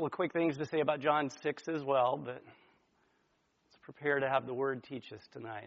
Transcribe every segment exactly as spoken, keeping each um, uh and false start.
couple of quick things to say about John six as well, but let's prepare to have the Word teach us tonight.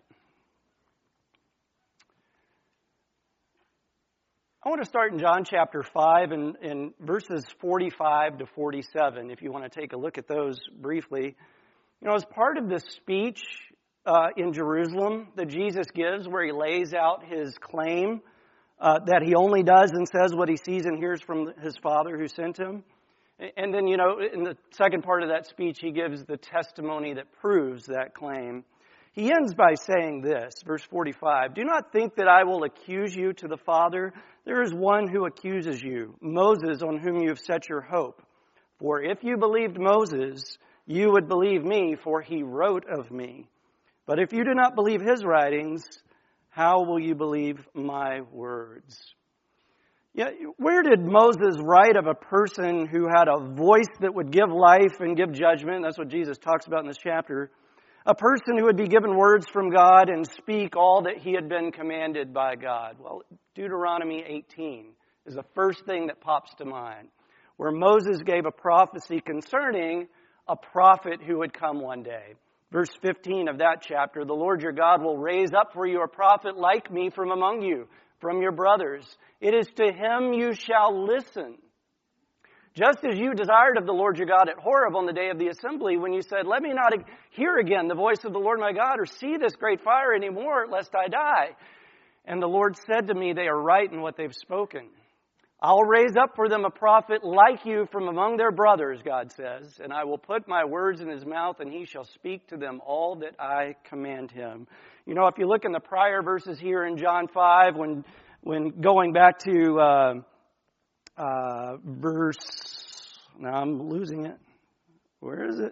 I want to start in John chapter five and in verses forty-five to forty-seven, if you want to take a look at those briefly. You know, as part of this speech uh, in Jerusalem that Jesus gives, where he lays out his claim uh, that he only does and says what he sees and hears from his Father who sent him. And then, you know, in the second part of that speech, he gives the testimony that proves that claim. He ends by saying this, verse forty-five, "Do not think that I will accuse you to the Father. There is one who accuses you, Moses, on whom you have set your hope. For if you believed Moses, you would believe me, for he wrote of me. But if you do not believe his writings, how will you believe my words?" Yeah, where did Moses write of a person who had a voice that would give life and give judgment? That's what Jesus talks about in this chapter. A person who would be given words from God and speak all that he had been commanded by God. Well, Deuteronomy eighteen is the first thing that pops to mind, where Moses gave a prophecy concerning a prophet who would come one day. Verse fifteen of that chapter, "The Lord your God will raise up for you a prophet like me from among you, from your brothers. It is to him you shall listen. Just as you desired of the Lord your God at Horeb on the day of the assembly, when you said, 'Let me not hear again the voice of the Lord my God, or see this great fire anymore, lest I die.' And the Lord said to me, 'They are right in what they've spoken. I'll raise up for them a prophet like you from among their brothers,' God says, 'and I will put my words in his mouth, and he shall speak to them all that I command him.'" You know, if you look in the prior verses here in John five, when when going back to uh, uh, verse, now I'm losing it. Where is it?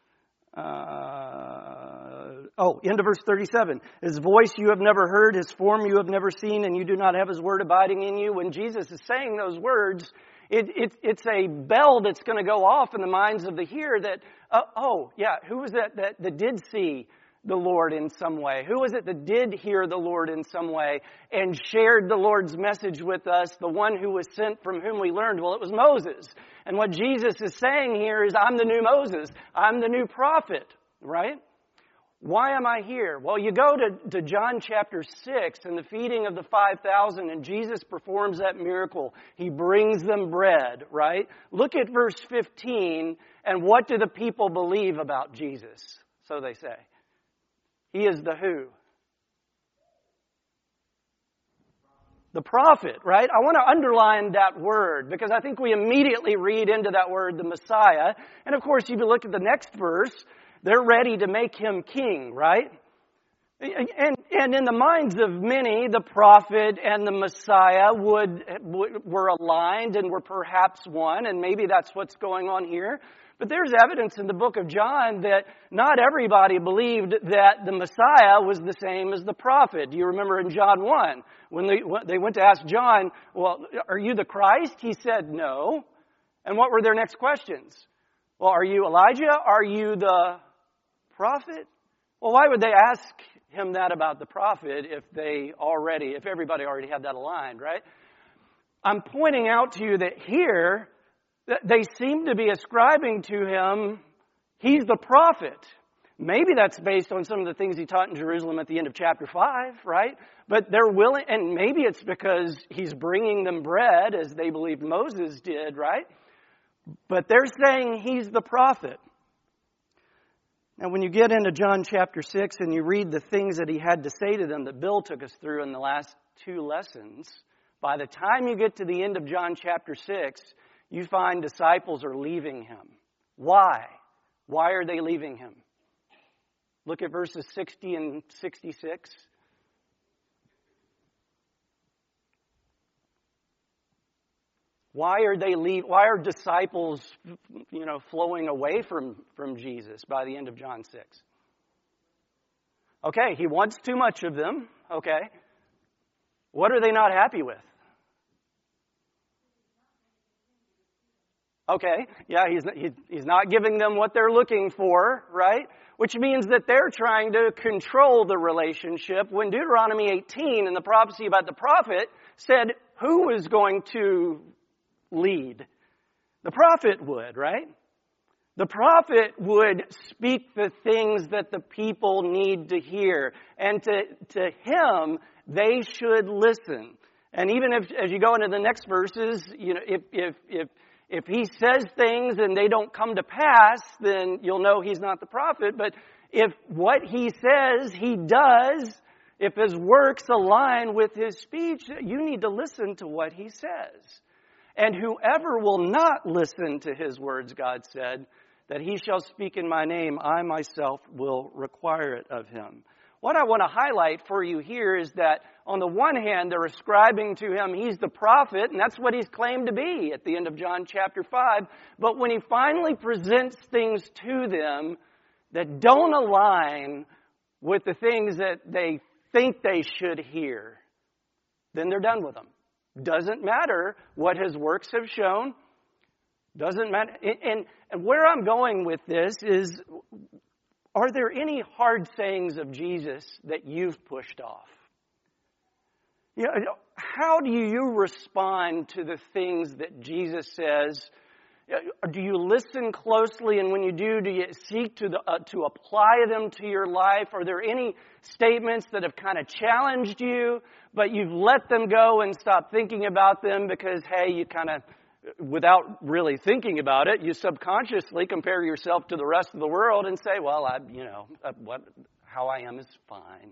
Uh, oh, into verse thirty-seven. "His voice you have never heard, his form you have never seen, and you do not have his word abiding in you." When Jesus is saying those words, it, it, it's a bell that's going to go off in the minds of the hearer that, uh, oh, yeah, who was that, that that did see the Lord in some way? Who was it that did hear the Lord in some way and shared the Lord's message with us, the one who was sent from whom we learned? Well, it was Moses. And what Jesus is saying here is, I'm the new Moses. I'm the new prophet, right? Why am I here? Well, you go to, to John chapter six and the feeding of the five thousand, and Jesus performs that miracle. He brings them bread, right? Look at verse fifteen, and what do the people believe about Jesus? So they say. He is the who? The prophet, right? I want to underline that word because I think we immediately read into that word the Messiah. And of course, if you look at the next verse, they're ready to make him king, right? And, and in the minds of many, the prophet and the Messiah would, would were aligned and were perhaps one, and maybe that's what's going on here. But there's evidence in the book of John that not everybody believed that the Messiah was the same as the prophet. Do you remember in John one, when they, when they went to ask John, well, are you the Christ? He said no. And what were their next questions? Well, are you Elijah? Are you the prophet? Well, why would they ask him that about the prophet if they already, if everybody already had that aligned, right? I'm pointing out to you that here, they seem to be ascribing to him, he's the prophet. Maybe that's based on some of the things he taught in Jerusalem at the end of chapter five, right? But they're willing, and maybe it's because he's bringing them bread as they believed Moses did, right? But they're saying he's the prophet. Now, when you get into John chapter six and you read the things that he had to say to them that Bill took us through in the last two lessons, by the time you get to the end of John chapter six, you find disciples are leaving him. Why? Why are they leaving him? Look at verses sixty and sixty-six. Why are they leave? Why are disciples, you know, flowing away from, from Jesus by the end of John six? Okay, he wants too much of them. Okay. What are they not happy with? Okay, yeah, he's he's not giving them what they're looking for, right? Which means that they're trying to control the relationship. When Deuteronomy eighteen and the prophecy about the prophet said who was going to lead, the prophet would, right? The prophet would speak the things that the people need to hear. And to, to him, they should listen. And even if, as you go into the next verses, you know, if, if, if, if he says things and they don't come to pass, then you'll know he's not the prophet. But if what he says he does, if his works align with his speech, you need to listen to what he says. And whoever will not listen to his words, God said, that he shall speak in my name, I myself will require it of him. What I want to highlight for you here is that on the one hand, they're ascribing to him he's the prophet, and that's what he's claimed to be at the end of John chapter five. But when he finally presents things to them that don't align with the things that they think they should hear, then they're done with him. Doesn't matter what his works have shown. Doesn't matter. And, and where I'm going with this is, are there any hard sayings of Jesus that you've pushed off? You know, how do you respond to the things that Jesus says? Do you listen closely, and when you do, do you seek to the, uh, to apply them to your life? Are there any statements that have kind of challenged you, but you've let them go and stopped thinking about them because, hey, you kind of, without really thinking about it, you subconsciously compare yourself to the rest of the world and say, well, I, you know, what, how I am is fine.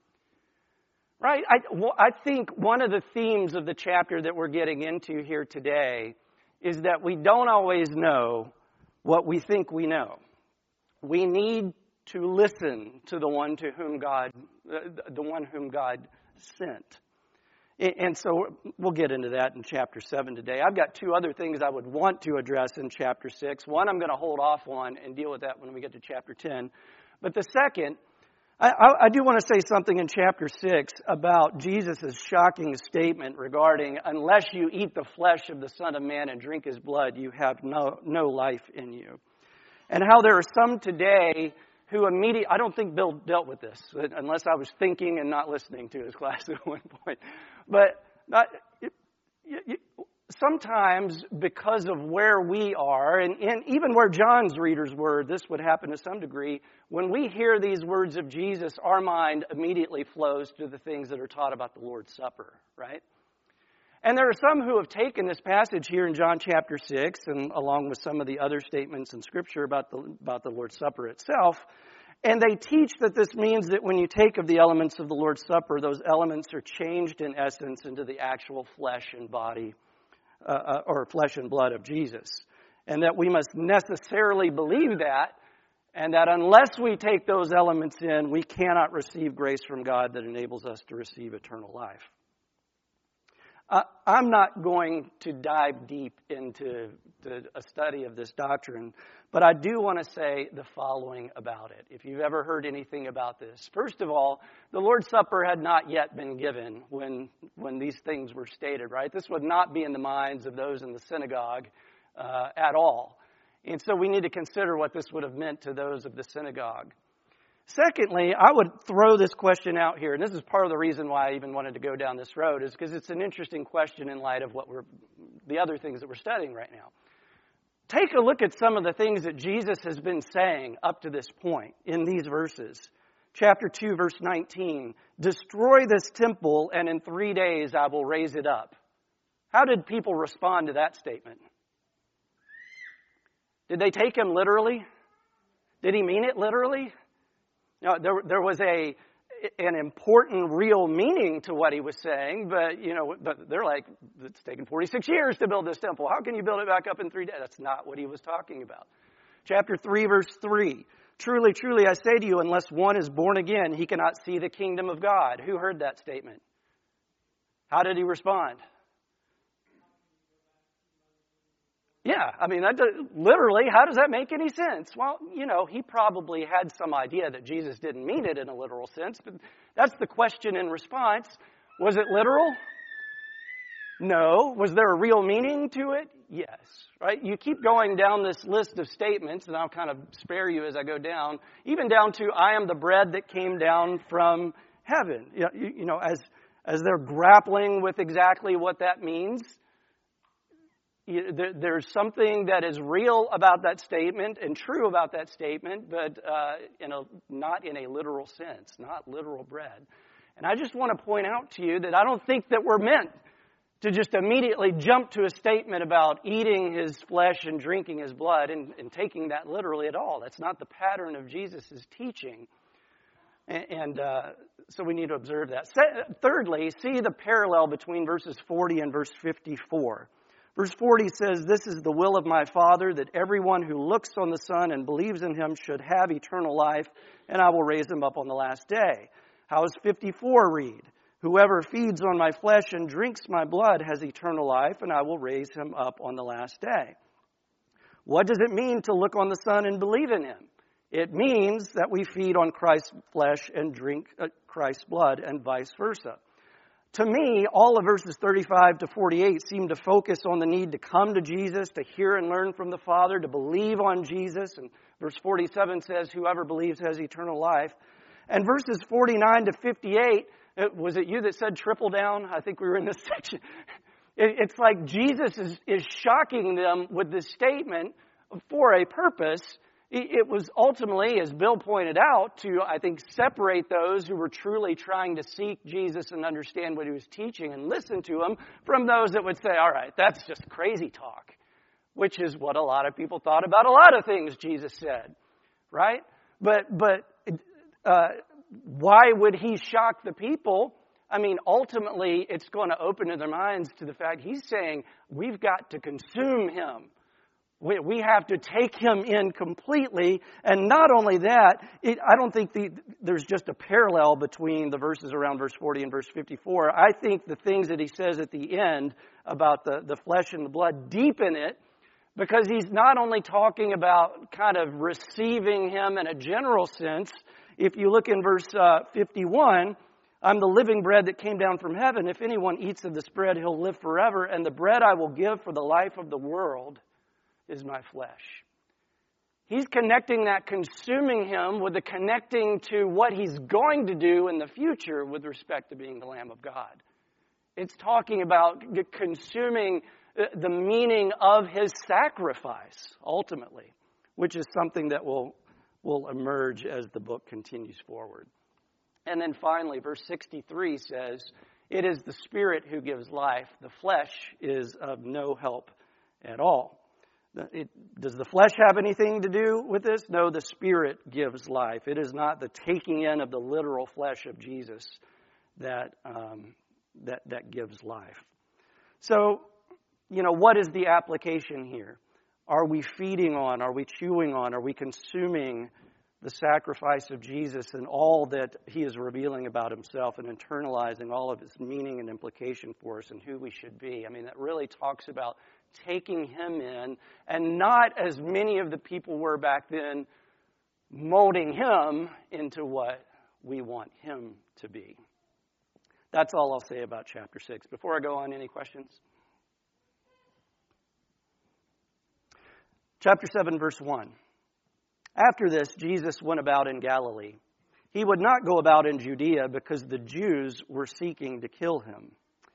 Right? I, well, I think one of the themes of the chapter that we're getting into here today is that we don't always know what we think we know. We need to listen to the one to whom God, the one whom God sent. And so we'll get into that in chapter seven today. I've got two other things I would want to address in chapter six. One I'm going to hold off on and deal with that when we get to chapter ten. But the second, I, I do want to say something in chapter six about Jesus' shocking statement regarding, unless you eat the flesh of the Son of Man and drink his blood, you have no, no life in you. And how there are some today who immediately, I don't think Bill dealt with this, unless I was thinking and not listening to his class at one point. But not, it, it, sometimes because of where we are, and, and even where John's readers were, this would happen to some degree. When we hear these words of Jesus, our mind immediately flows to the things that are taught about the Lord's Supper, right? And there are some who have taken this passage here in John chapter six, and along with some of the other statements in Scripture about the, about the Lord's Supper itself, and they teach that this means that when you take of the elements of the Lord's Supper, those elements are changed in essence into the actual flesh and body, uh, or flesh and blood of Jesus. And that we must necessarily believe that, and that unless we take those elements in, we cannot receive grace from God that enables us to receive eternal life. Uh, I'm not going to dive deep into the, a study of this doctrine, but I do want to say the following about it. If you've ever heard anything about this, first of all, the Lord's Supper had not yet been given when when these things were stated, right? This would not be in the minds of those in the synagogue uh, at all. And so we need to consider what this would have meant to those of the synagogue. Secondly, I would throw this question out here, and this is part of the reason why I even wanted to go down this road, is because it's an interesting question in light of what we're, the other things that we're studying right now. Take a look at some of the things that Jesus has been saying up to this point in these verses. Chapter two, verse nineteen, destroy this temple, and in three days I will raise it up. How did people respond to that statement? Did they take him literally? Did he mean it literally? No, there, there was a an important, real meaning to what he was saying, but you know, but they're like, it's taken forty-six years to build this temple. How can you build it back up in three days? That's not what he was talking about. Chapter three, verse three. Truly, truly, I say to you, unless one is born again, he cannot see the kingdom of God. Who heard that statement? How did he respond? Yeah, I mean, that does, literally, how does that make any sense? Well, you know, he probably had some idea that Jesus didn't mean it in a literal sense, but that's the question in response. Was it literal? No. Was there a real meaning to it? Yes. Right? You keep going down this list of statements, and I'll kind of spare you as I go down, even down to, I am the bread that came down from heaven. You know, you, you know as, as they're grappling with exactly what that means, there's something that is real about that statement and true about that statement, but uh, in a, not in a literal sense, not literal bread. And I just want to point out to you that I don't think that we're meant to just immediately jump to a statement about eating his flesh and drinking his blood and, and taking that literally at all. That's not the pattern of Jesus' teaching. And, and uh, so we need to observe that. Thirdly, see the parallel between verses forty and verse fifty-four. Verse forty says, "This is the will of my Father, that everyone who looks on the Son and believes in him should have eternal life, and I will raise him up on the last day." How does fifty-four read? "Whoever feeds on my flesh and drinks my blood has eternal life, and I will raise him up on the last day." What does it mean to look on the Son and believe in him? It means that we feed on Christ's flesh and drink Christ's blood, and vice versa. To me, all of verses thirty-five to forty-eight seem to focus on the need to come to Jesus, to hear and learn from the Father, to believe on Jesus. And verse forty-seven says, "Whoever believes has eternal life." And verses forty-nine to fifty-eight, was it you that said triple down? I think we were in this section. It's like Jesus is, is shocking them with this statement for a purpose. It was ultimately, as Bill pointed out, to, I think, separate those who were truly trying to seek Jesus and understand what he was teaching and listen to him from those that would say, all right, that's just crazy talk, which is what a lot of people thought about a lot of things Jesus said, right? But, but uh, why would he shock the people? I mean, ultimately, it's going to open their minds to the fact he's saying we've got to consume him. We, we have to take him in completely. And not only that, it, I don't think the, there's just a parallel between the verses around verse forty and verse fifty-four. I think the things that he says at the end about the, the flesh and the blood deepen it, because he's not only talking about kind of receiving him in a general sense. If you look in verse uh, fifty-one, "I'm the living bread that came down from heaven. If anyone eats of this bread, he'll live forever. And the bread I will give for the life of the world is my flesh." He's connecting that consuming him with the connecting to what he's going to do in the future with respect to being the Lamb of God. It's talking about consuming the meaning of his sacrifice, ultimately, which is something that will, will emerge as the book continues forward. And then finally, verse sixty-three says, "It is the Spirit who gives life. The flesh is of no help at all." It, does the flesh have anything to do with this? No, the Spirit gives life. It is not the taking in of the literal flesh of Jesus that um, that that gives life. So, you know, what is the application here? Are we feeding on? Are we chewing on? Are we consuming the sacrifice of Jesus and all that he is revealing about himself and internalizing all of his meaning and implication for us and who we should be? I mean, that really talks about taking him in, and not, as many of the people were back then, molding him into what we want him to be. That's all I'll say about chapter six. Before I go on, any questions? Chapter seven, verse one. "After this, Jesus went about in Galilee. He would not go about in Judea because the Jews were seeking to kill him."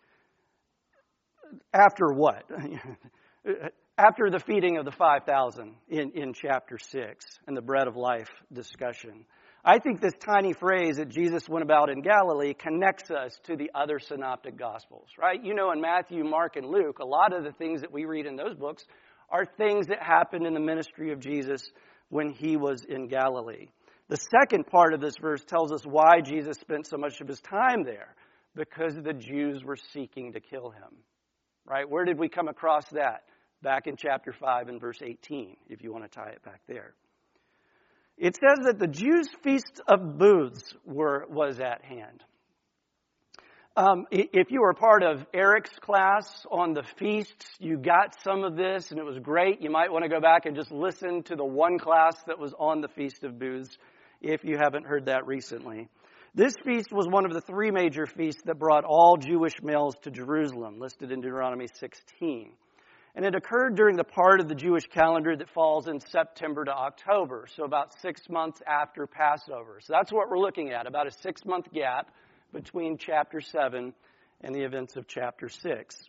After what? After the feeding of the five thousand in, in chapter six and the bread of life discussion. I think this tiny phrase that Jesus went about in Galilee connects us to the other synoptic gospels, right? You know, in Matthew, Mark, and Luke, a lot of the things that we read in those books are things that happened in the ministry of Jesus when he was in Galilee. The second part of this verse tells us why Jesus spent so much of his time there, because the Jews were seeking to kill him. Right? Where did we come across that? Back in chapter five and verse eighteen, if you want to tie it back there. It says that the Jews' feast of booths were, was at hand. Um, if you were part of Eric's class on the feasts, you got some of this, and it was great. You might want to go back and just listen to the one class that was on the Feast of Booths if you haven't heard that recently. This feast was one of the three major feasts that brought all Jewish males to Jerusalem, listed in Deuteronomy sixteen. And it occurred during the part of the Jewish calendar that falls in September to October, so about six months after Passover. So that's what we're looking at, about a six-month gap between chapter seven and the events of chapter six.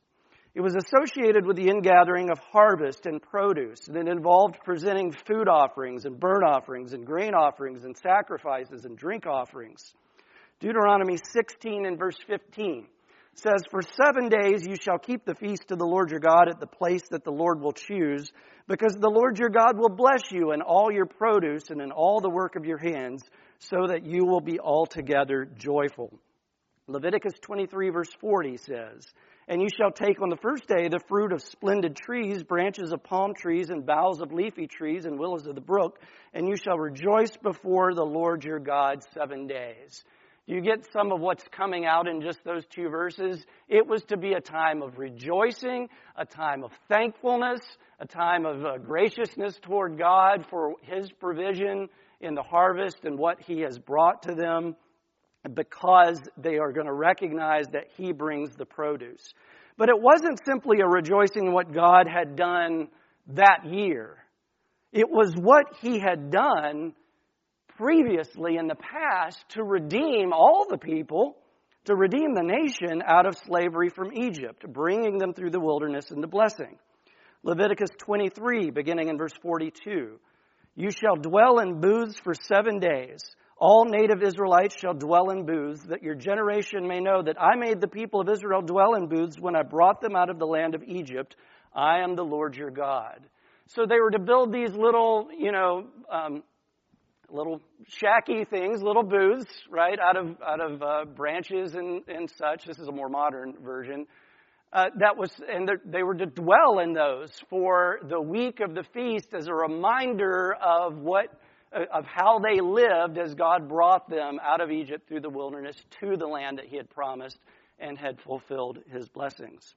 It was associated with the ingathering of harvest and produce, and it involved presenting food offerings and burnt offerings and grain offerings and sacrifices and drink offerings. Deuteronomy sixteen and verse fifteen says, "For seven days you shall keep the feast of the Lord your God at the place that the Lord will choose, because the Lord your God will bless you in all your produce and in all the work of your hands, so that you will be altogether joyful." Leviticus twenty-three verse forty says, "And you shall take on the first day the fruit of splendid trees, branches of palm trees, and boughs of leafy trees, and willows of the brook, and you shall rejoice before the Lord your God seven days." Do you get some of what's coming out in just those two verses? It was to be a time of rejoicing, a time of thankfulness, a time of uh, graciousness toward God for His provision in the harvest and what He has brought to them, because they are going to recognize that He brings the produce. But it wasn't simply a rejoicing in what God had done that year. It was what He had done previously in the past to redeem all the people, to redeem the nation out of slavery from Egypt, bringing them through the wilderness into blessing. Leviticus twenty-three, beginning in verse forty-two, "You shall dwell in booths for seven days. All native Israelites shall dwell in booths, that your generation may know that I made the people of Israel dwell in booths when I brought them out of the land of Egypt. I am the Lord your God." So they were to build these little, you know, um, little shacky things, little booths, right, out of out of uh, branches and, and such. This is a more modern version. Uh, that was, and they were to dwell in those for the week of the feast as a reminder of what, of how they lived as God brought them out of Egypt through the wilderness to the land that He had promised and had fulfilled His blessings.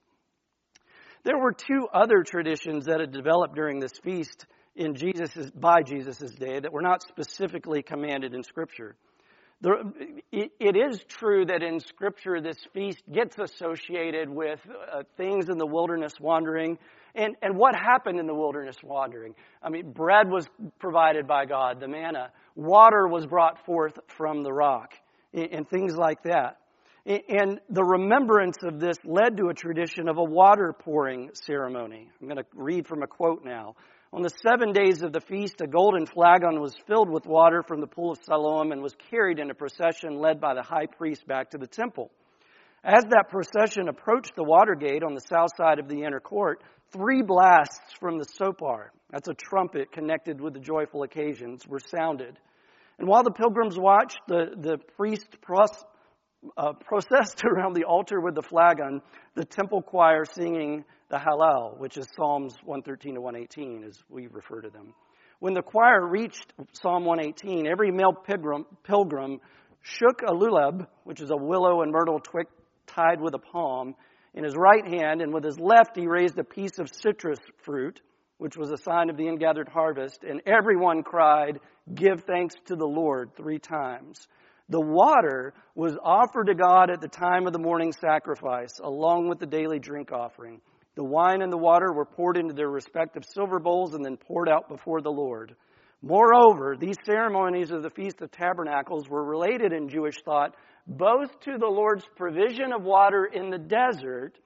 There were two other traditions that had developed during this feast in Jesus's, by Jesus' day that were not specifically commanded in Scripture. There, it, it is true that in Scripture this feast gets associated with uh, things in the wilderness wandering. And, and what happened in the wilderness wandering? I mean, bread was provided by God, the manna. Water was brought forth from the rock, and, and things like that. And the remembrance of this led to a tradition of a water pouring ceremony. I'm going to read from a quote now. "On the seven days of the feast, a golden flagon was filled with water from the pool of Siloam and was carried in a procession led by the high priest back to the temple. As that procession approached the water gate on the south side of the inner court, three blasts from the sopar, that's a trumpet connected with the joyful occasions, were sounded. And while the pilgrims watched, the, the priest pros- uh, processed around the altar with the flagon, the temple choir singing the Hallel, which is Psalms one thirteen to one eighteen, as we refer to them. When the choir reached Psalm one eighteen, every male pilgrim, pilgrim shook a luleb, which is a willow and myrtle twig tied with a palm, in his right hand, and with his left he raised a piece of citrus fruit, which was a sign of the ingathered harvest, and everyone cried, 'Give thanks to the Lord,' three times. The water was offered to God at the time of the morning sacrifice, along with the daily drink offering. The wine and the water were poured into their respective silver bowls and then poured out before the Lord. Moreover, these ceremonies of the Feast of Tabernacles were related in Jewish thought both to the Lord's provision of water in the desert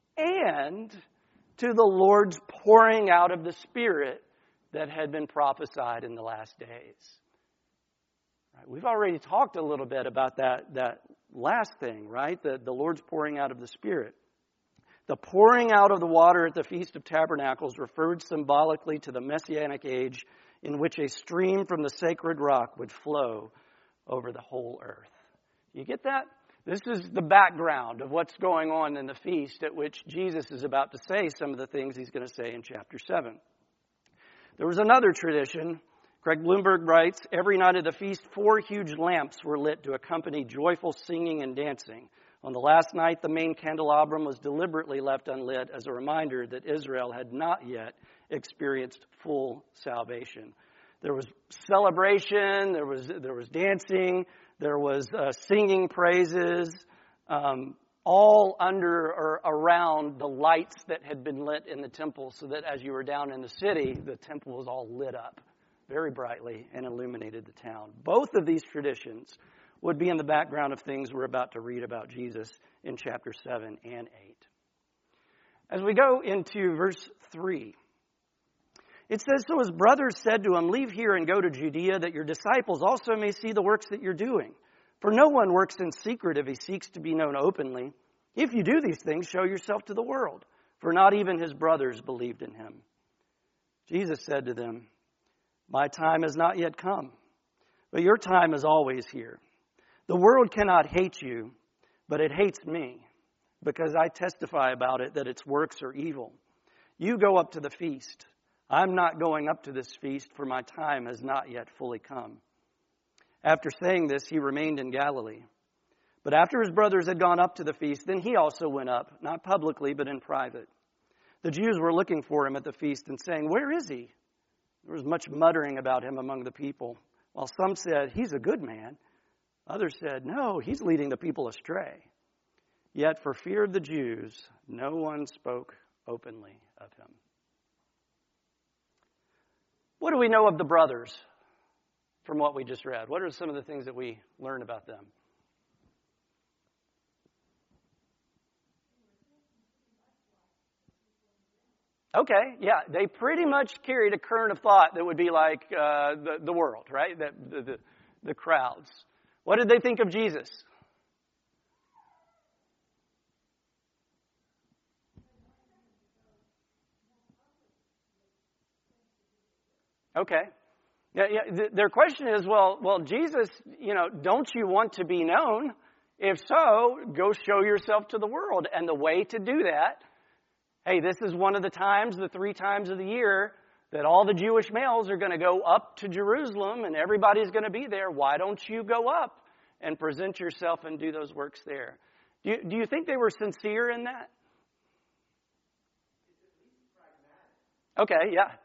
and to the Lord's pouring out of the Spirit that had been prophesied in the last days. Right, we've already talked a little bit about that, that last thing, right? The, the Lord's pouring out of the Spirit. The pouring out of the water at the Feast of Tabernacles referred symbolically to the Messianic age in which a stream from the sacred rock would flow over the whole earth. You get that? This is the background of what's going on in the feast at which Jesus is about to say some of the things He's going to say in chapter seven. There was another tradition. Craig Bloomberg writes, every night of the feast, four huge lamps were lit to accompany joyful singing and dancing. On the last night, the main candelabrum was deliberately left unlit as a reminder that Israel had not yet experienced full salvation. There was celebration, there was there was dancing, there was uh, singing praises, um, all under or around the lights that had been lit in the temple, so that as you were down in the city, the temple was all lit up very brightly and illuminated the town. Both of these traditions would be in the background of things we're about to read about Jesus in chapter seven and eight. As we go into verse three, it says, "So his brothers said to him, 'Leave here and go to Judea, that your disciples also may see the works that you're doing. For no one works in secret if he seeks to be known openly. If you do these things, show yourself to the world.' For not even his brothers believed in him. Jesus said to them, 'My time has not yet come, but your time is always here. The world cannot hate you, but it hates me, because I testify about it that its works are evil. You go up to the feast. I'm not going up to this feast, for my time has not yet fully come.' After saying this, he remained in Galilee. But after his brothers had gone up to the feast, then he also went up, not publicly, but in private. The Jews were looking for him at the feast and saying, 'Where is he?' There was much muttering about him among the people, while some said, 'He's a good man.' Others said, 'No, he's leading the people astray.' Yet for fear of the Jews, no one spoke openly of him." What do we know of the brothers from what we just read? What are some of the things that we learn about them? Okay, yeah, they pretty much carried a current of thought that would be like uh, the, the world, right? The, the, the, the crowds. What did they think of Jesus? Okay. Yeah, yeah. Th- their question is, well, well, Jesus, you know, don't you want to be known? If so, go show yourself to the world. And the way to do that, hey, this is one of the times, the three times of the year, that all the Jewish males are going to go up to Jerusalem and everybody's going to be there. Why don't you go up and present yourself and do those works there? Do you, do you think they were sincere in that? Okay, yeah.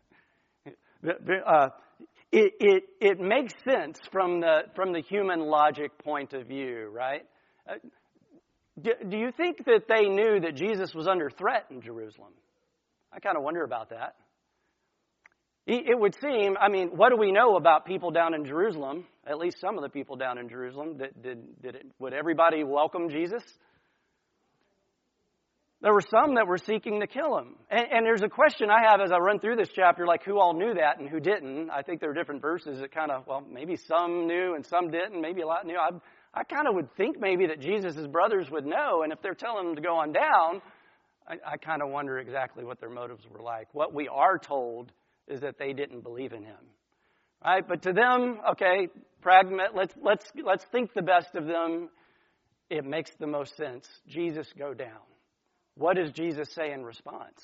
Uh, it, it, it makes sense from the, from the human logic point of view, right? Uh, do, do you think that they knew that Jesus was under threat in Jerusalem? I kind of wonder about that. It would seem, I mean, what do we know about people down in Jerusalem? At least some of the people down in Jerusalem. Did, did, did it, would everybody welcome Jesus? There were some that were seeking to kill him. And, and there's a question I have as I run through this chapter, like who all knew that and who didn't. I think there are different verses that kind of, well, maybe some knew and some didn't. Maybe a lot knew. I, I kind of would think maybe that Jesus' brothers would know. And if they're telling him to go on down, I, I kind of wonder exactly what their motives were like. What we are told is that they didn't believe in him. Right? But to them, okay, pragmat, let's, let's, let's think the best of them. It makes the most sense. Jesus, go down. What does Jesus say in response?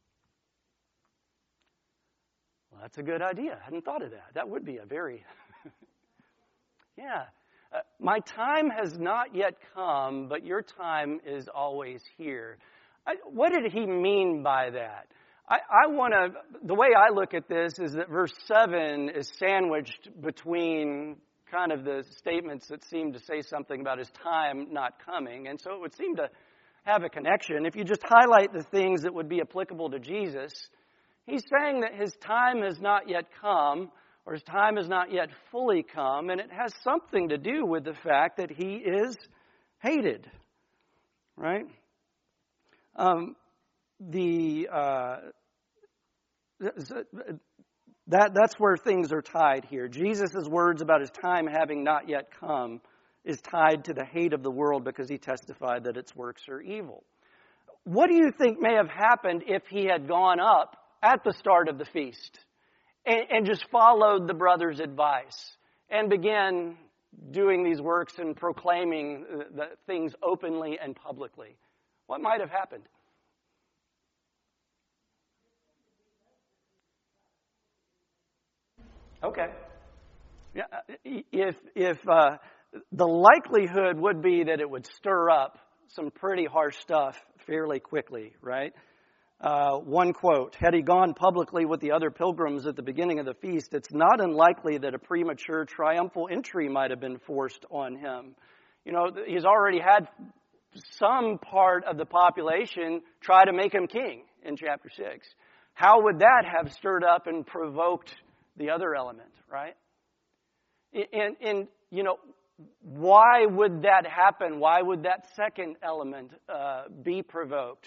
Well, that's a good idea. I hadn't thought of that. That would be a very, yeah. Uh, my time has not yet come, but your time is always here. I, what did he mean by that? I, I want to, the way I look at this is that verse seven is sandwiched between kind of the statements that seem to say something about his time not coming. And so it would seem to have a connection. If you just highlight the things that would be applicable to Jesus, he's saying that his time has not yet come, or his time has not yet fully come, and it has something to do with the fact that he is hated, right? Um, the uh, that that's where things are tied here. Jesus' words about his time having not yet come is tied to the hate of the world because he testified that its works are evil. What do you think may have happened if he had gone up at the start of the feast and, and just followed the brothers' advice and began doing these works and proclaiming the, the things openly and publicly? What might have happened? Okay. Yeah. If if uh, the likelihood would be that it would stir up some pretty harsh stuff fairly quickly, right? Uh, one quote: "Had he gone publicly with the other pilgrims at the beginning of the feast, it's not unlikely that a premature triumphal entry might have been forced on him." You know, he's already had some part of the population try to make him king in chapter six. How would that have stirred up and provoked the other element, right? And, and, you know, why would that happen? Why would that second element uh, be provoked?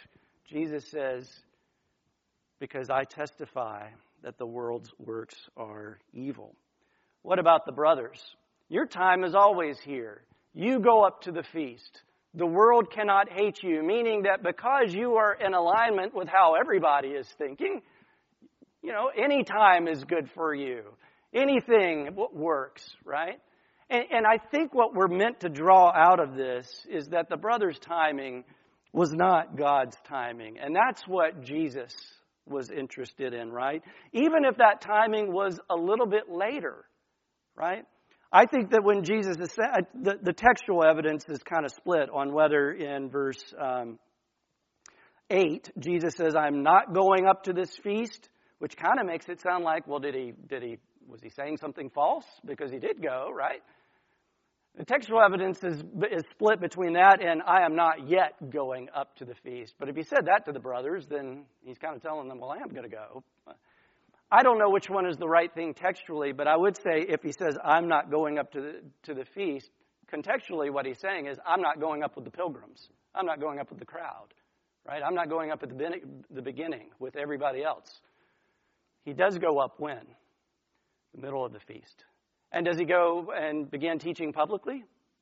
Jesus says, because I testify that the world's works are evil. What about the brothers? Your time is always here. You go up to the feast. The world cannot hate you, meaning that because you are in alignment with how everybody is thinking, you know, any time is good for you. Anything works, right? And, and I think what we're meant to draw out of this is that the brothers' timing was not God's timing. And that's what Jesus was interested in, right? Even if that timing was a little bit later, right? I think that when Jesus is said, the, the textual evidence is kind of split on whether in verse um, eight, Jesus says, I'm not going up to this feast, which kind of makes it sound like, well, did he, did he, was he saying something false? Because he did go, right? The textual evidence is, is split between that and I am not yet going up to the feast. But if he said that to the brothers, then he's kind of telling them, well, I am going to go. I don't know which one is the right thing textually, but I would say if he says, I'm not going up to the, to the feast, contextually what he's saying is, I'm not going up with the pilgrims. I'm not going up with the crowd, right? I'm not going up at the, the beginning with everybody else. He does go up when? The middle of the feast. And does he go and begin teaching publicly?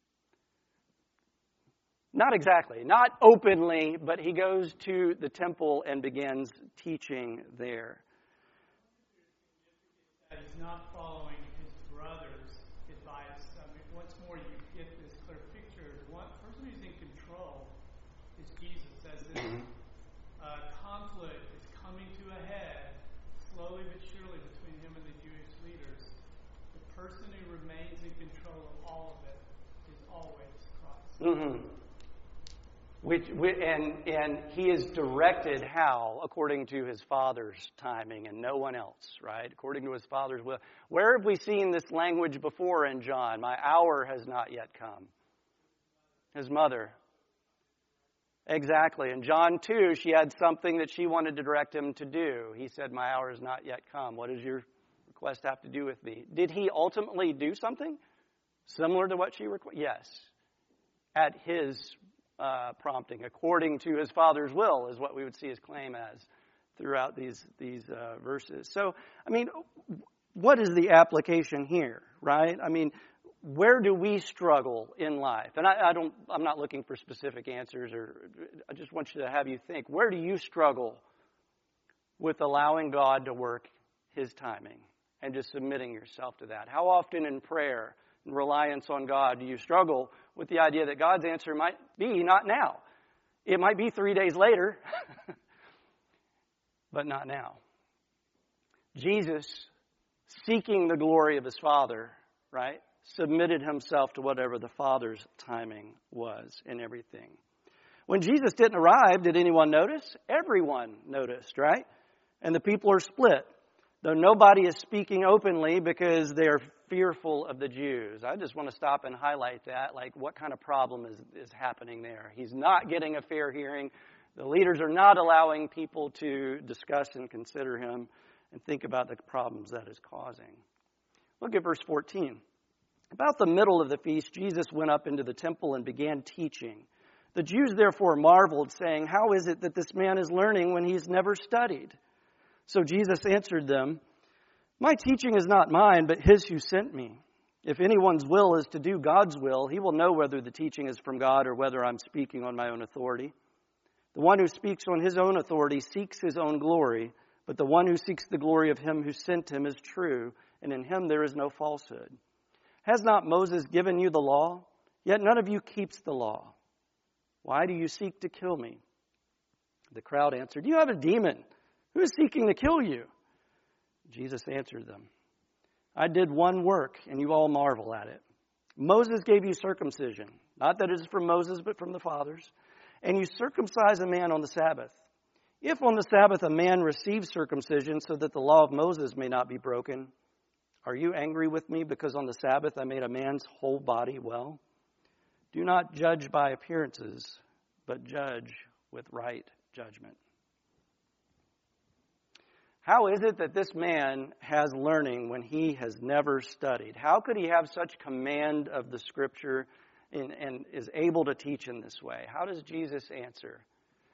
Not exactly. Not openly, but he goes to the temple and begins teaching there. That he's not following his brother's advice. I mean, once more, you get this clear picture. One person who's in control is Jesus. As this uh, conflict is coming to a head, slowly but surely, between him and the Jewish leaders, the person who remains in control of all of it is always Christ. Mm-hmm. Which, and, and he is directed how? According to his Father's timing and no one else, right? According to his Father's will. Where have we seen this language before in John? My hour has not yet come. His mother. Exactly. In John two, she had something that she wanted to direct him to do. He said, my hour has not yet come. What does your request have to do with me? Did he ultimately do something similar to what she requested? Yes. At his Uh, prompting, according to his Father's will, is what we would see his claim as throughout these these uh, verses. So, I mean, what is the application here, right? I mean, where do we struggle in life? And I, I don't, I'm not looking for specific answers, or I just want you to have you think. Where do you struggle with allowing God to work His timing and just submitting yourself to that? How often in prayer and reliance on God do you struggle with the idea that God's answer might be not now? It might be three days later, but not now. Jesus, seeking the glory of his Father, right, submitted himself to whatever the Father's timing was in everything. When Jesus didn't arrive, did anyone notice? Everyone noticed, right? And the people are split. Though nobody is speaking openly because they are fearful of the Jews. I just want to stop and highlight that, like what kind of problem is, is happening there. He's not getting a fair hearing. The leaders are not allowing people to discuss and consider him and think about the problems that is causing. Look at verse fourteen. About the middle of the feast, Jesus went up into the temple and began teaching. The Jews therefore marveled, saying, how is it that this man is learning when he's never studied? So Jesus answered them, my teaching is not mine, but his who sent me. If anyone's will is to do God's will, he will know whether the teaching is from God or whether I'm speaking on my own authority. The one who speaks on his own authority seeks his own glory, but the one who seeks the glory of him who sent him is true, and in him there is no falsehood. Has not Moses given you the law? Yet none of you keeps the law. Why do you seek to kill me? The crowd answered, you have a demon. Who is seeking to kill you? Jesus answered them, I did one work, and you all marvel at it. Moses gave you circumcision, not that it is from Moses, but from the fathers, and you circumcise a man on the Sabbath. If on the Sabbath a man receives circumcision so that the law of Moses may not be broken, are you angry with me because on the Sabbath I made a man's whole body well? Do not judge by appearances, but judge with right judgment. How is it that this man has learning when he has never studied? How could he have such command of the Scripture and, and is able to teach in this way? How does Jesus answer?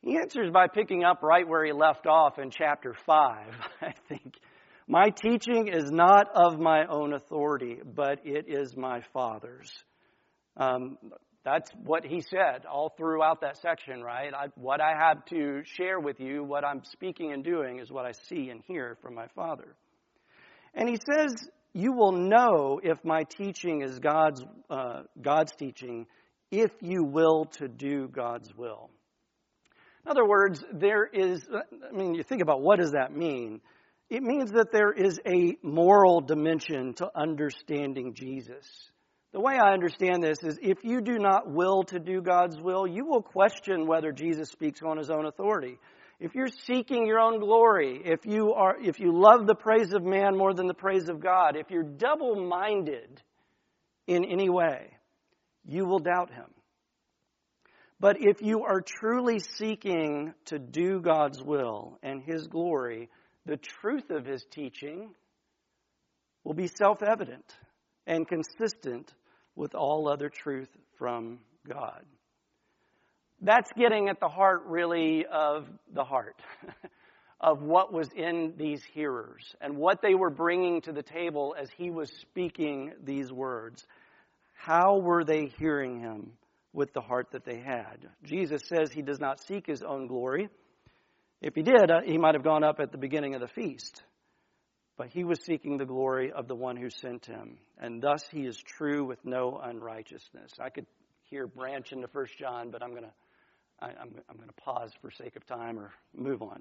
He answers by picking up right where he left off in chapter five, I think. My teaching is not of my own authority, but it is my Father's. Um, that's what he said all throughout that section, right? I, what I have to share with you, what I'm speaking and doing, is what I see and hear from my Father. And he says, you will know if my teaching is God's uh, God's teaching, if you will to do God's will. In other words, there is, I mean, you think about what does that mean? It means that there is a moral dimension to understanding Jesus. The way I understand this is if you do not will to do God's will, you will question whether Jesus speaks on his own authority. If you're seeking your own glory, if you are, if you love the praise of man more than the praise of God, if you're double-minded in any way, you will doubt him. But if you are truly seeking to do God's will and his glory, the truth of his teaching will be self-evident and consistent with all other truth from God. That's getting at the heart, really, of the heart, of what was in these hearers and what they were bringing to the table as he was speaking these words. How were they hearing him with the heart that they had? Jesus says he does not seek his own glory. If he did, uh, he might have gone up at the beginning of the feast. But he was seeking the glory of the one who sent him. And thus he is true with no unrighteousness. I could here branch into First John, but I'm going to I'm, I'm going to pause for sake of time or move on.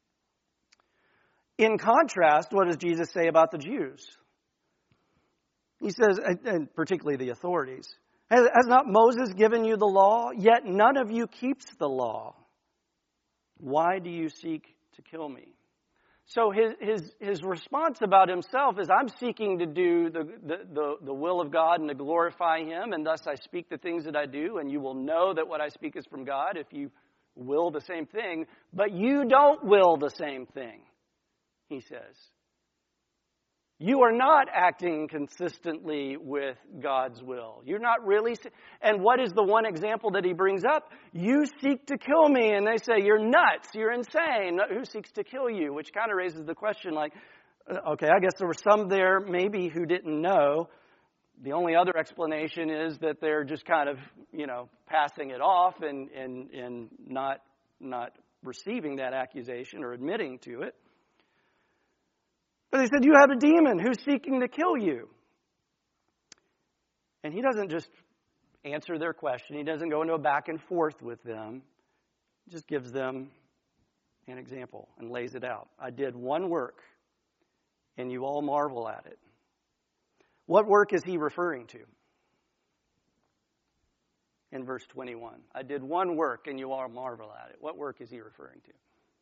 In contrast, what does Jesus say about the Jews? He says, and particularly the authorities, has, has not Moses given you the law? Yet none of you keeps the law. Why do you seek to kill me? So his his his response about himself is, I'm seeking to do the, the, the, the will of God and to glorify him, and thus I speak the things that I do, and you will know that what I speak is from God if you will the same thing. But you don't will the same thing, he says. You are not acting consistently with God's will. You're not really... And what is the one example that he brings up? You seek to kill me. And they say, you're nuts. You're insane. Who seeks to kill you? Which kind of raises the question like, okay, I guess there were some there maybe who didn't know. The only other explanation is that they're just kind of, you know, passing it off and, and, and not, not receiving that accusation or admitting to it. But they said, you have a demon who's seeking to kill you. And he doesn't just answer their question. He doesn't go into a back and forth with them. He just gives them an example and lays it out. I did one work, and you all marvel at it. What work is he referring to? In verse twenty-one. I did one work, and you all marvel at it. What work is he referring to?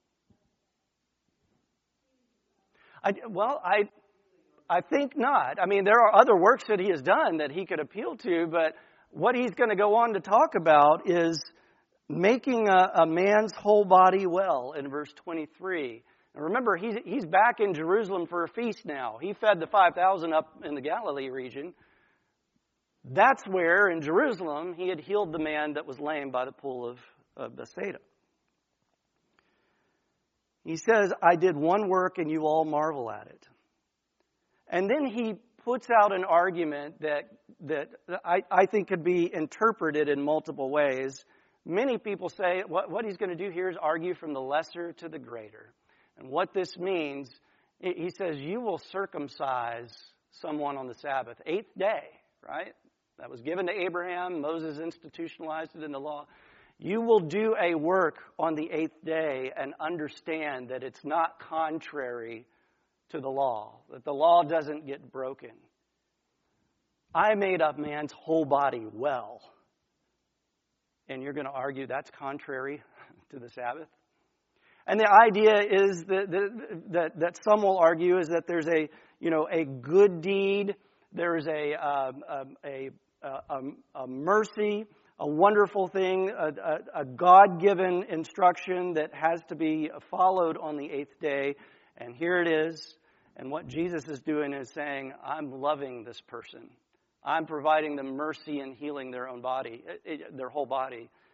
I, well, I I think not. I mean, there are other works that he has done that he could appeal to, but what he's going to go on to talk about is making a, a man's whole body well in verse twenty-three. And remember, he's, he's back in Jerusalem for a feast now. He fed the five thousand up in the Galilee region. That's where, in Jerusalem, he had healed the man that was lame by the pool of, of Bethsaida. He says, I did one work and you all marvel at it. And then he puts out an argument that that I, I think could be interpreted in multiple ways. Many people say what, what he's going to do here is argue from the lesser to the greater. And what this means, he says, you will circumcise someone on the Sabbath, eighth day, right? That was given to Abraham. Moses institutionalized it in the law. You will do a work on the eighth day and understand that it's not contrary to the law, that the law doesn't get broken. I made up man's whole body well. And you're going to argue that's contrary to the Sabbath? And the idea is that, that, that some will argue is that there's a, you know, a good deed, there's a, um, a, a, a, a mercy, a wonderful thing, a, a, a God-given instruction that has to be followed on the eighth day. And here it is. And what Jesus is doing is saying, I'm loving this person. I'm providing them mercy and healing their own body, their whole body.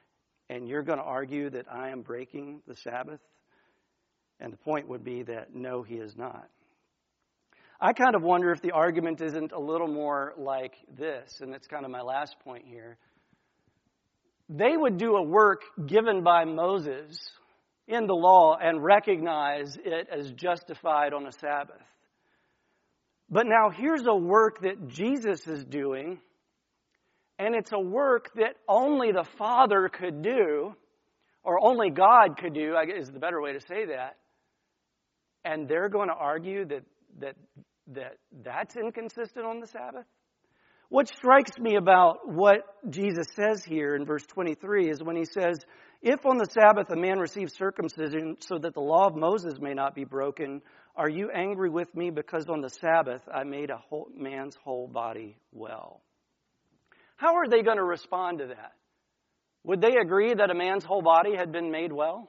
and you're going to argue that I am breaking the Sabbath? And the point would be that no, he is not. I kind of wonder if the argument isn't a little more like this, and it's kind of my last point here. They would do a work given by Moses in the law and recognize it as justified on a Sabbath. But now here's a work that Jesus is doing, and it's a work that only the Father could do, or only God could do, I guess is the better way to say that. And they're going to argue that that that that's inconsistent on the Sabbath? What strikes me about what Jesus says here in verse twenty-three is when he says, if on the Sabbath a man receives circumcision so that the law of Moses may not be broken, are you angry with me because on the Sabbath I made a whole man's whole body well? How are they going to respond to that? Would they agree that a man's whole body had been made well?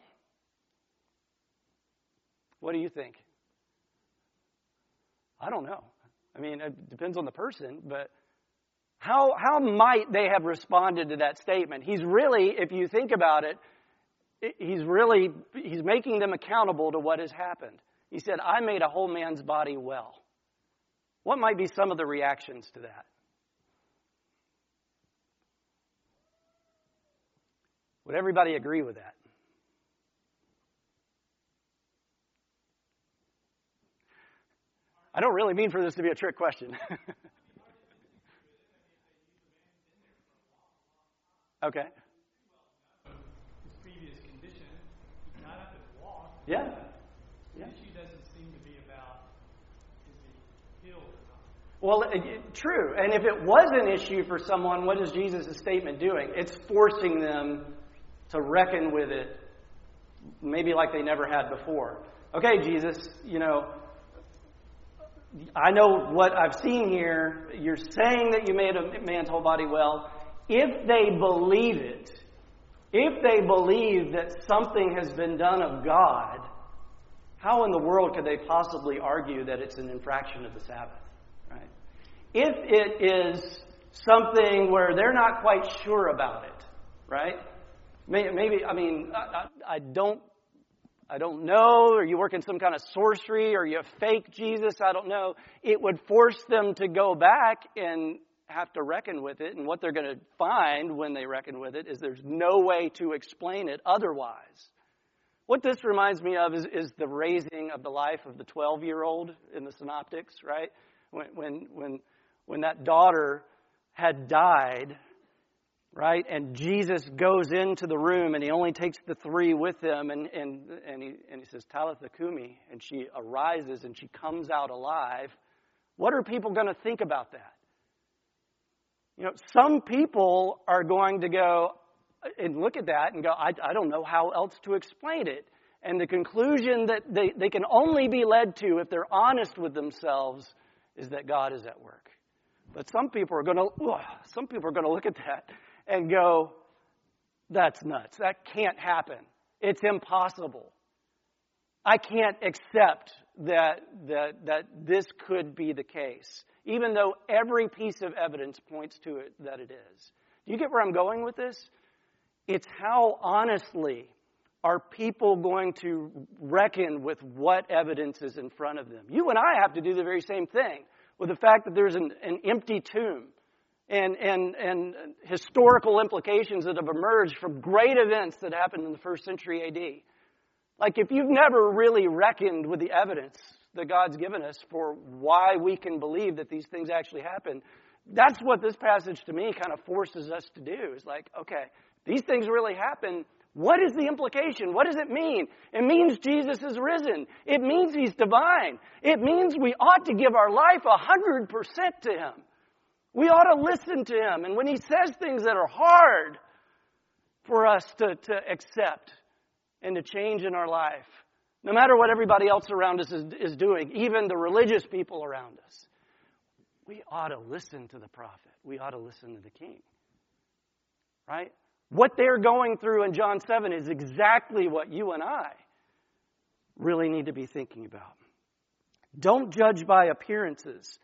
What do you think? I don't know. I mean, it depends on the person, but how how might they have responded to that statement? He's really, if you think about it, he's really, he's making them accountable to what has happened. He said, I made a whole man's body well. What might be some of the reactions to that? Would everybody agree with that? I don't really mean for this to be a trick question. Okay. His previous condition, he got up and walked. Yeah. The issue doesn't seem to be about is he healed or not. Well, it, true. And if it was an issue for someone, what is Jesus' statement doing? It's forcing them to reckon with it, maybe like they never had before. Okay, Jesus, you know, I know what I've seen here. You're saying that you made a man's whole body well. If they believe it, if they believe that something has been done of God, how in the world could they possibly argue that it's an infraction of the Sabbath? Right? If it is something where they're not quite sure about it, right? Maybe, I mean, I, I don't, I don't know, or you work in some kind of sorcery, or you fake Jesus, I don't know. It would force them to go back and have to reckon with it, and what they're going to find when they reckon with it is there's no way to explain it otherwise. What this reminds me of is, is the raising of the life of the twelve-year-old in the Synoptics, right? When, when, when, when that daughter had died, right? And Jesus goes into the room, and he only takes the three with him, and, and, and, he, and he says, Talitha Kumi, and she arises, and she comes out alive. What are people going to think about that? You know, some people are going to go and look at that and go, I, I don't know how else to explain it. And the conclusion that they, they can only be led to if they're honest with themselves is that God is at work. But some people are going to, ugh, some people are going to look at that and go, that's nuts. That can't happen. It's impossible. I can't accept that, that, that this could be the case, even though every piece of evidence points to it that it is. Do you get where I'm going with this? It's how honestly are people going to reckon with what evidence is in front of them. You and I have to do the very same thing with the fact that there's an, an empty tomb and, and, and historical implications that have emerged from great events that happened in the first century A D. Like if you've never really reckoned with the evidence that God's given us for why we can believe that these things actually happen, that's what this passage to me kind of forces us to do. Is like, okay, these things really happen. What is the implication? What does it mean? It means Jesus is risen. It means he's divine. It means we ought to give our life a hundred percent to him. We ought to listen to him. And when he says things that are hard for us to, to accept and to change in our life, no matter what everybody else around us is, is doing, even the religious people around us, we ought to listen to the prophet. We ought to listen to the king. Right? What they're going through in John seven is exactly what you and I really need to be thinking about. Don't judge by appearances.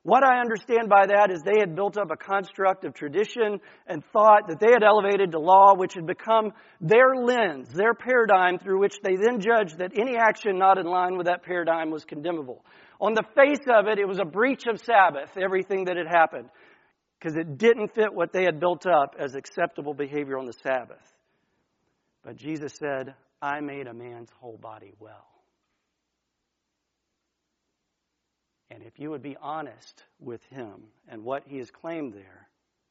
What I understand by that is they had built up a construct of tradition and thought that they had elevated to law, which had become their lens, their paradigm through which they then judged that any action not in line with that paradigm was condemnable. On the face of it, it was a breach of Sabbath, everything that had happened, because it didn't fit what they had built up as acceptable behavior on the Sabbath. But Jesus said, I made a man's whole body well. And if you would be honest with him and what he has claimed there,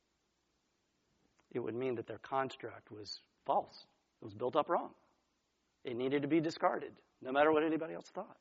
it would mean that their construct was false. It was built up wrong. It needed to be discarded, no matter what anybody else thought.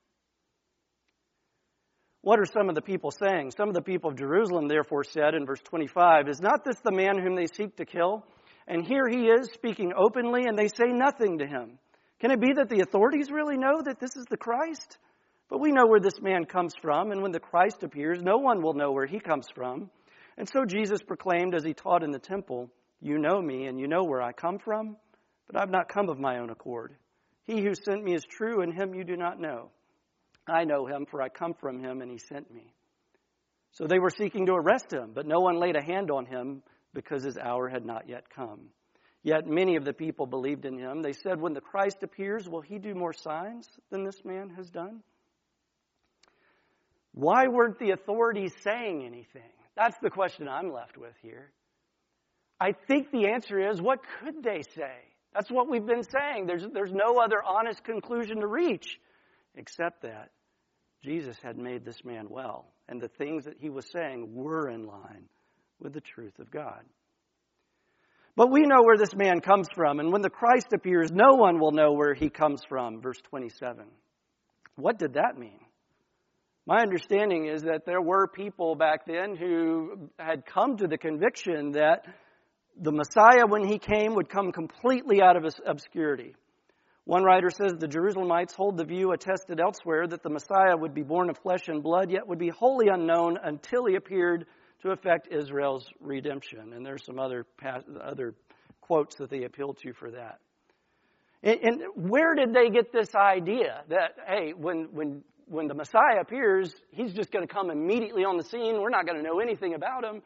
What are some of the people saying? Some of the people of Jerusalem therefore said in verse twenty-five, is not this the man whom they seek to kill? And here he is speaking openly, and they say nothing to him. Can it be that the authorities really know that this is the Christ? But we know where this man comes from, and when the Christ appears, no one will know where he comes from. And so Jesus proclaimed as he taught in the temple, you know me, and you know where I come from, but I have not come of my own accord. He who sent me is true, and him you do not know. I know him, for I come from him, and he sent me. So they were seeking to arrest him, but no one laid a hand on him, because his hour had not yet come. Yet many of the people believed in him. They said, when the Christ appears, will he do more signs than this man has done? Why weren't the authorities saying anything? That's the question I'm left with here. I think the answer is, what could they say? That's what we've been saying. There's, there's no other honest conclusion to reach, except that Jesus had made this man well, and the things that he was saying were in line with the truth of God. But we know where this man comes from, and when the Christ appears, no one will know where he comes from, verse twenty-seven. What did that mean? My understanding is that there were people back then who had come to the conviction that the Messiah, when he came, would come completely out of obscurity. One writer says the Jerusalemites hold the view attested elsewhere that the Messiah would be born of flesh and blood, yet would be wholly unknown until he appeared to effect Israel's redemption. And there's some other other quotes that they appeal to for that. And, and where did they get this idea that, hey, when when when the Messiah appears, he's just going to come immediately on the scene. We're not going to know anything about him.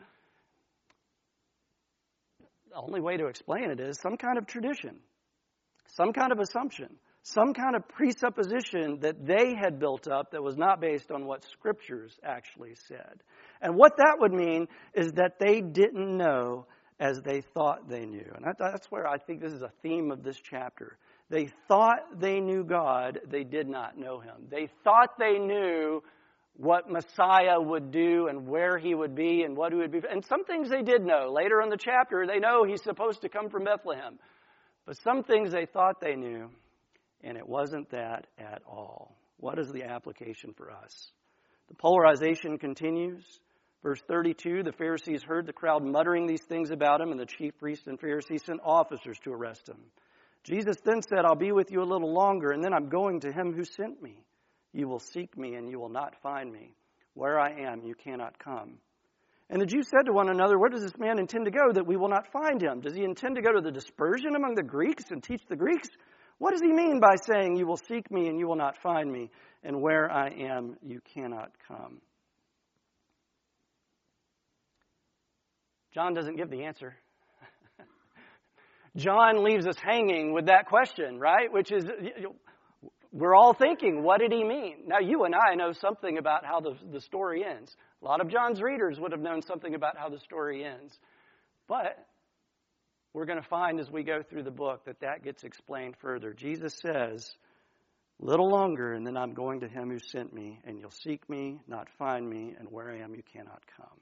The only way to explain it is some kind of tradition, some kind of assumption, some kind of presupposition that they had built up that was not based on what Scriptures actually said. And what that would mean is that they didn't know as they thought they knew. And that's where I think this is a theme of this chapter. They thought they knew God, they did not know him. They thought they knew what Messiah would do and where he would be and what he would be. And some things they did know. Later in the chapter, they know he's supposed to come from Bethlehem. But some things they thought they knew, and it wasn't that at all. What is the application for us? The polarization continues. Verse thirty-two, the Pharisees heard the crowd muttering these things about him, and the chief priests and Pharisees sent officers to arrest him. Jesus then said, I'll be with you a little longer, and then I'm going to him who sent me. You will seek me, and you will not find me. Where I am, you cannot come. And the Jews said to one another, where does this man intend to go that we will not find him? Does he intend to go to the dispersion among the Greeks and teach the Greeks? What does he mean by saying, you will seek me, and you will not find me, and where I am, you cannot come? John doesn't give the answer. John leaves us hanging with that question, right? Which is, we're all thinking, what did he mean? Now, you and I know something about how the, the story ends. A lot of John's readers would have known something about how the story ends. But we're going to find as we go through the book that that gets explained further. Jesus says, little longer, and then I'm going to him who sent me, and you'll seek me, not find me, and where I am, you cannot come.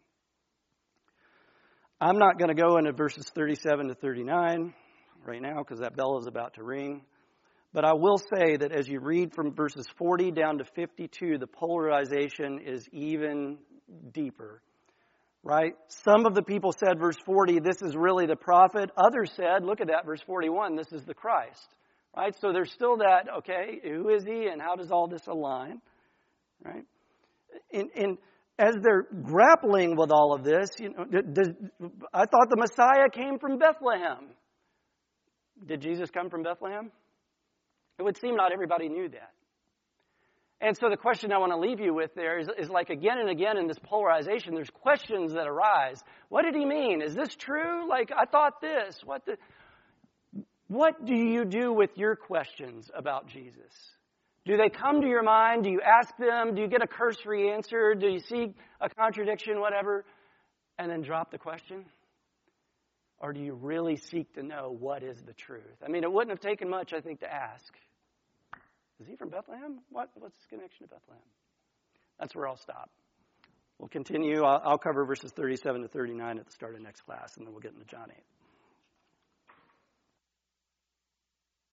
I'm not going to go into verses thirty-seven to thirty-nine right now because that bell is about to ring. But I will say that as you read from verses forty down to fifty-two, the polarization is even deeper, right? Some of the people said, verse forty, this is really the prophet. Others said, look at that, verse forty-one, this is the Christ, right? So there's still that, okay, who is he and how does all this align, right? In, in As they're grappling with all of this, you know, does, I thought the Messiah came from Bethlehem. Did Jesus come from Bethlehem? It would seem not everybody knew that. And so the question I want to leave you with there is, is like again and again in this polarization, there's questions that arise. What did he mean? Is this true? Like, I thought this. What the, what do you do with your questions about Jesus? Do they come to your mind? Do you ask them? Do you get a cursory answer? Do you see a contradiction, whatever, and then drop the question? Or do you really seek to know what is the truth? I mean, it wouldn't have taken much, I think, to ask. Is he from Bethlehem? What, what's his connection to Bethlehem? That's where I'll stop. We'll continue. I'll, I'll cover verses thirty-seven to thirty-nine at the start of next class, and then we'll get into John eight.